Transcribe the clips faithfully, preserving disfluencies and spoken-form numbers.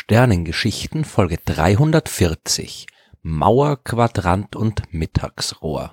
Sternengeschichten Folge dreihundertvierzig Mauer, Quadrant und Mittagsrohr.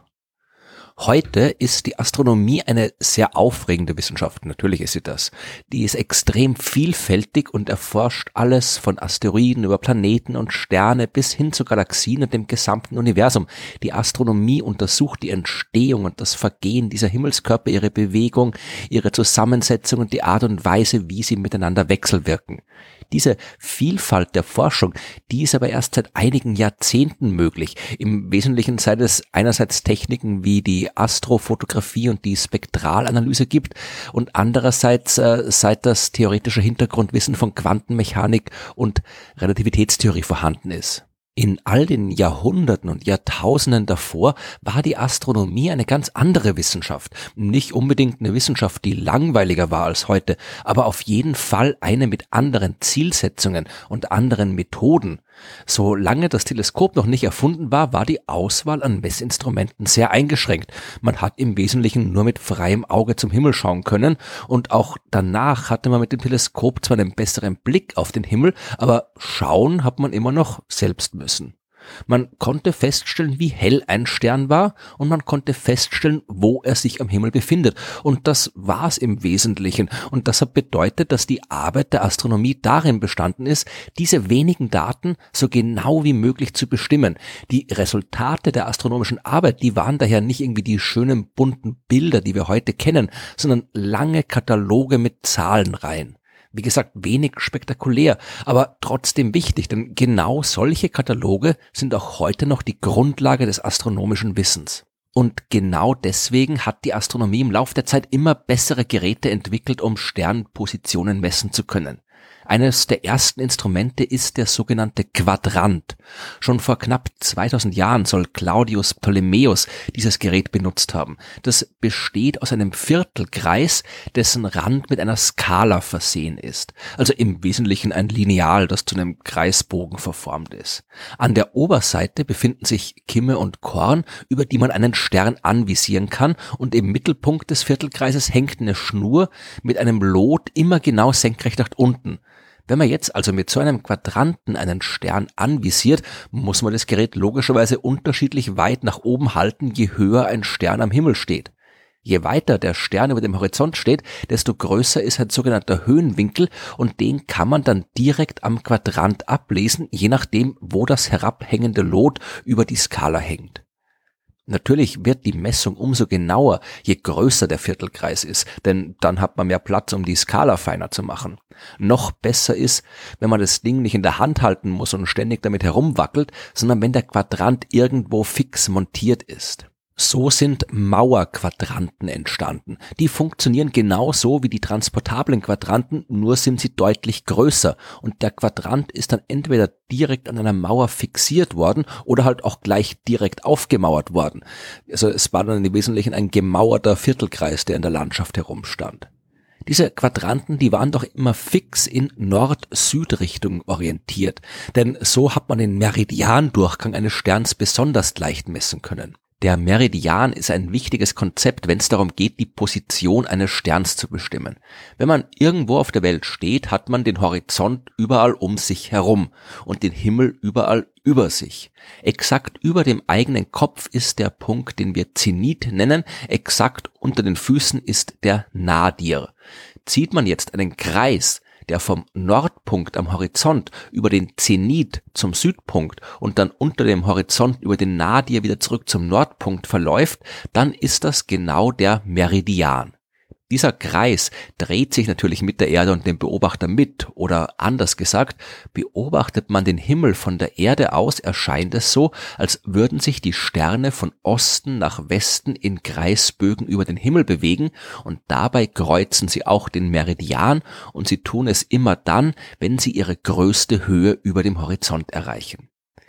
Heute ist die Astronomie eine sehr aufregende Wissenschaft, natürlich ist sie das. Die ist extrem vielfältig und erforscht alles von Asteroiden über Planeten und Sterne bis hin zu Galaxien und dem gesamten Universum. Die Astronomie untersucht die Entstehung und das Vergehen dieser Himmelskörper, ihre Bewegung, ihre Zusammensetzung und die Art und Weise, wie sie miteinander wechselwirken. Diese Vielfalt der Forschung, die ist aber erst seit einigen Jahrzehnten möglich. Im Wesentlichen seit es einerseits Techniken wie die Astrofotografie und die Spektralanalyse gibt und andererseits äh, seit das theoretische Hintergrundwissen von Quantenmechanik und Relativitätstheorie vorhanden ist. In all den Jahrhunderten und Jahrtausenden davor war die Astronomie eine ganz andere Wissenschaft. Nicht unbedingt eine Wissenschaft, die langweiliger war als heute, aber auf jeden Fall eine mit anderen Zielsetzungen und anderen Methoden. Solange das Teleskop noch nicht erfunden war, war die Auswahl an Messinstrumenten sehr eingeschränkt. Man hat im Wesentlichen nur mit freiem Auge zum Himmel schauen können und auch danach hatte man mit dem Teleskop zwar einen besseren Blick auf den Himmel, aber schauen hat man immer noch selbst müssen. Man konnte feststellen, wie hell ein Stern war und man konnte feststellen, wo er sich am Himmel befindet. Und das war's im Wesentlichen. Und das hat bedeutet, dass die Arbeit der Astronomie darin bestanden ist, diese wenigen Daten so genau wie möglich zu bestimmen. Die Resultate der astronomischen Arbeit, die waren daher nicht irgendwie die schönen bunten Bilder, die wir heute kennen, sondern lange Kataloge mit Zahlenreihen. Wie gesagt, wenig spektakulär, aber trotzdem wichtig, denn genau solche Kataloge sind auch heute noch die Grundlage des astronomischen Wissens. Und genau deswegen hat die Astronomie im Laufe der Zeit immer bessere Geräte entwickelt, um Sternpositionen messen zu können. Eines der ersten Instrumente ist der sogenannte Quadrant. Schon vor knapp zweitausend Jahren soll Claudius Ptolemäus dieses Gerät benutzt haben. Das besteht aus einem Viertelkreis, dessen Rand mit einer Skala versehen ist. Also im Wesentlichen ein Lineal, das zu einem Kreisbogen verformt ist. An der Oberseite befinden sich Kimme und Korn, über die man einen Stern anvisieren kann, und im Mittelpunkt des Viertelkreises hängt eine Schnur mit einem Lot immer genau senkrecht nach unten. Wenn man jetzt also mit so einem Quadranten einen Stern anvisiert, muss man das Gerät logischerweise unterschiedlich weit nach oben halten, je höher ein Stern am Himmel steht. Je weiter der Stern über dem Horizont steht, desto größer ist ein sogenannter Höhenwinkel und den kann man dann direkt am Quadrant ablesen, je nachdem, wo das herabhängende Lot über die Skala hängt. Natürlich wird die Messung umso genauer, je größer der Viertelkreis ist, denn dann hat man mehr Platz, um die Skala feiner zu machen. Noch besser ist, wenn man das Ding nicht in der Hand halten muss und ständig damit herumwackelt, sondern wenn der Quadrant irgendwo fix montiert ist. So sind Mauerquadranten entstanden. Die funktionieren genauso wie die transportablen Quadranten, nur sind sie deutlich größer und der Quadrant ist dann entweder direkt an einer Mauer fixiert worden oder halt auch gleich direkt aufgemauert worden. Also es war dann im Wesentlichen ein gemauerter Viertelkreis, der in der Landschaft herumstand. Diese Quadranten, die waren doch immer fix in Nord-Süd-Richtung orientiert, denn so hat man den Meridiandurchgang eines Sterns besonders leicht messen können. Der Meridian ist ein wichtiges Konzept, wenn es darum geht, die Position eines Sterns zu bestimmen. Wenn man irgendwo auf der Welt steht, hat man den Horizont überall um sich herum und den Himmel überall über sich. Exakt über dem eigenen Kopf ist der Punkt, den wir Zenit nennen, exakt unter den Füßen ist der Nadir. Zieht man jetzt einen Kreis, der vom Nordpunkt am Horizont über den Zenit zum Südpunkt und dann unter dem Horizont über den Nadir wieder zurück zum Nordpunkt verläuft, dann ist das genau der Meridian. Dieser Kreis dreht sich natürlich mit der Erde und dem Beobachter mit, oder anders gesagt, beobachtet man den Himmel von der Erde aus, erscheint es so, als würden sich die Sterne von Osten nach Westen in Kreisbögen über den Himmel bewegen und dabei kreuzen sie auch den Meridian und sie tun es immer dann, wenn sie ihre größte Höhe über dem Horizont erreichen.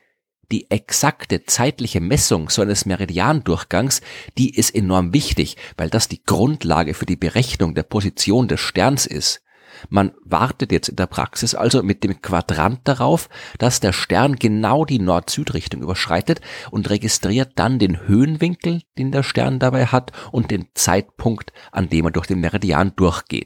Die exakte zeitliche Messung so eines Meridiandurchgangs, die ist enorm wichtig, weil das die Grundlage für die Berechnung der Position des Sterns ist. Man wartet jetzt in der Praxis also mit dem Quadrant darauf, dass der Stern genau die Nord-Süd-Richtung überschreitet und registriert dann den Höhenwinkel, den der Stern dabei hat, und den Zeitpunkt, an dem er durch den Meridian durchgeht.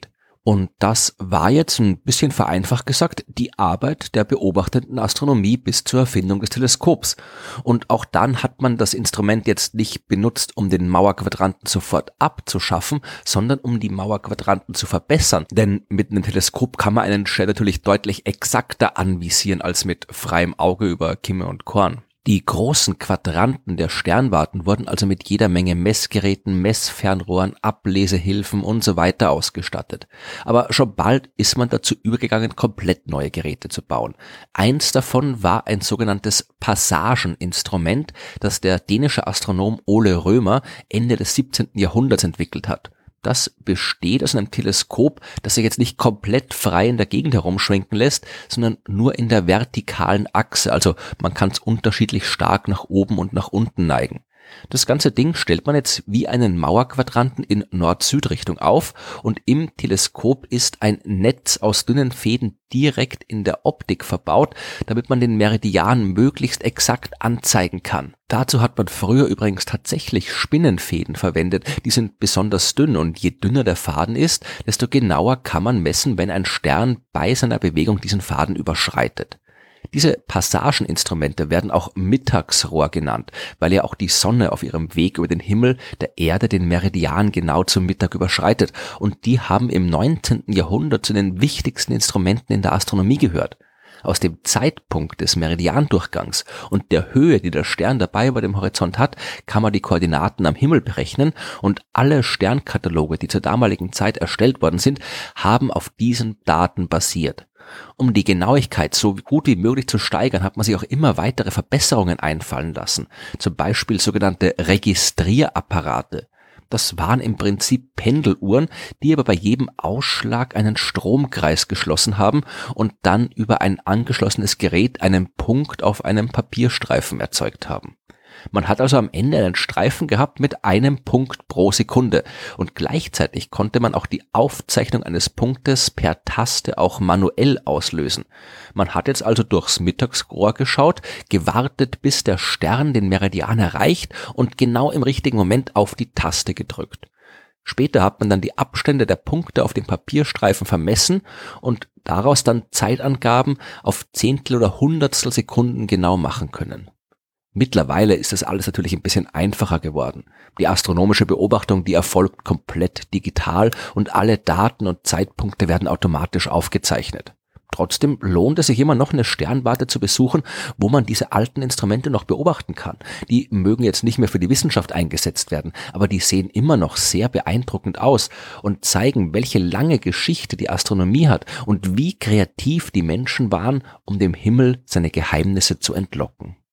Und das war jetzt ein bisschen vereinfacht gesagt die Arbeit der beobachtenden Astronomie bis zur Erfindung des Teleskops. Und auch dann hat man das Instrument jetzt nicht benutzt, um den Mauerquadranten sofort abzuschaffen, sondern um die Mauerquadranten zu verbessern. Denn mit einem Teleskop kann man einen Stern natürlich deutlich exakter anvisieren als mit freiem Auge über Kimme und Korn. Die großen Quadranten der Sternwarten wurden also mit jeder Menge Messgeräten, Messfernrohren, Ablesehilfen und so weiter ausgestattet. Aber schon bald ist man dazu übergegangen, komplett neue Geräte zu bauen. Eins davon war ein sogenanntes Passageninstrument, das der dänische Astronom Ole Römer Ende des siebzehnten Jahrhunderts entwickelt hat. Das besteht aus einem Teleskop, das sich jetzt nicht komplett frei in der Gegend herumschwenken lässt, sondern nur in der vertikalen Achse, also man kann es unterschiedlich stark nach oben und nach unten neigen. Das ganze Ding stellt man jetzt wie einen Mauerquadranten in Nord-Süd-Richtung auf und im Teleskop ist ein Netz aus dünnen Fäden direkt in der Optik verbaut, damit man den Meridian möglichst exakt anzeigen kann. Dazu hat man früher übrigens tatsächlich Spinnenfäden verwendet, die sind besonders dünn und je dünner der Faden ist, desto genauer kann man messen, wenn ein Stern bei seiner Bewegung diesen Faden überschreitet. Diese Passageninstrumente werden auch Mittagsrohr genannt, weil ja auch die Sonne auf ihrem Weg über den Himmel der Erde den Meridian genau zum Mittag überschreitet und die haben im neunzehnten Jahrhundert zu den wichtigsten Instrumenten in der Astronomie gehört. Aus dem Zeitpunkt des Meridiandurchgangs und der Höhe, die der Stern dabei über dem Horizont hat, kann man die Koordinaten am Himmel berechnen und alle Sternkataloge, die zur damaligen Zeit erstellt worden sind, haben auf diesen Daten basiert. Um die Genauigkeit so gut wie möglich zu steigern, hat man sich auch immer weitere Verbesserungen einfallen lassen. Zum Beispiel sogenannte Registrierapparate. Das waren im Prinzip Pendeluhren, die aber bei jedem Ausschlag einen Stromkreis geschlossen haben und dann über ein angeschlossenes Gerät einen Punkt auf einem Papierstreifen erzeugt haben. Man hat also am Ende einen Streifen gehabt mit einem Punkt pro Sekunde und gleichzeitig konnte man auch die Aufzeichnung eines Punktes per Taste auch manuell auslösen. Man hat jetzt also durchs Mittagsrohr geschaut, gewartet, bis der Stern den Meridian erreicht und genau im richtigen Moment auf die Taste gedrückt. Später hat man dann die Abstände der Punkte auf dem Papierstreifen vermessen und daraus dann Zeitangaben auf Zehntel oder Hundertstel Sekunden genau machen können. Mittlerweile ist das alles natürlich ein bisschen einfacher geworden. Die astronomische Beobachtung, die erfolgt komplett digital und alle Daten und Zeitpunkte werden automatisch aufgezeichnet. Trotzdem lohnt es sich immer noch, eine Sternwarte zu besuchen, wo man diese alten Instrumente noch beobachten kann. Die mögen jetzt nicht mehr für die Wissenschaft eingesetzt werden, aber die sehen immer noch sehr beeindruckend aus und zeigen, welche lange Geschichte die Astronomie hat und wie kreativ die Menschen waren, um dem Himmel seine Geheimnisse zu entlocken.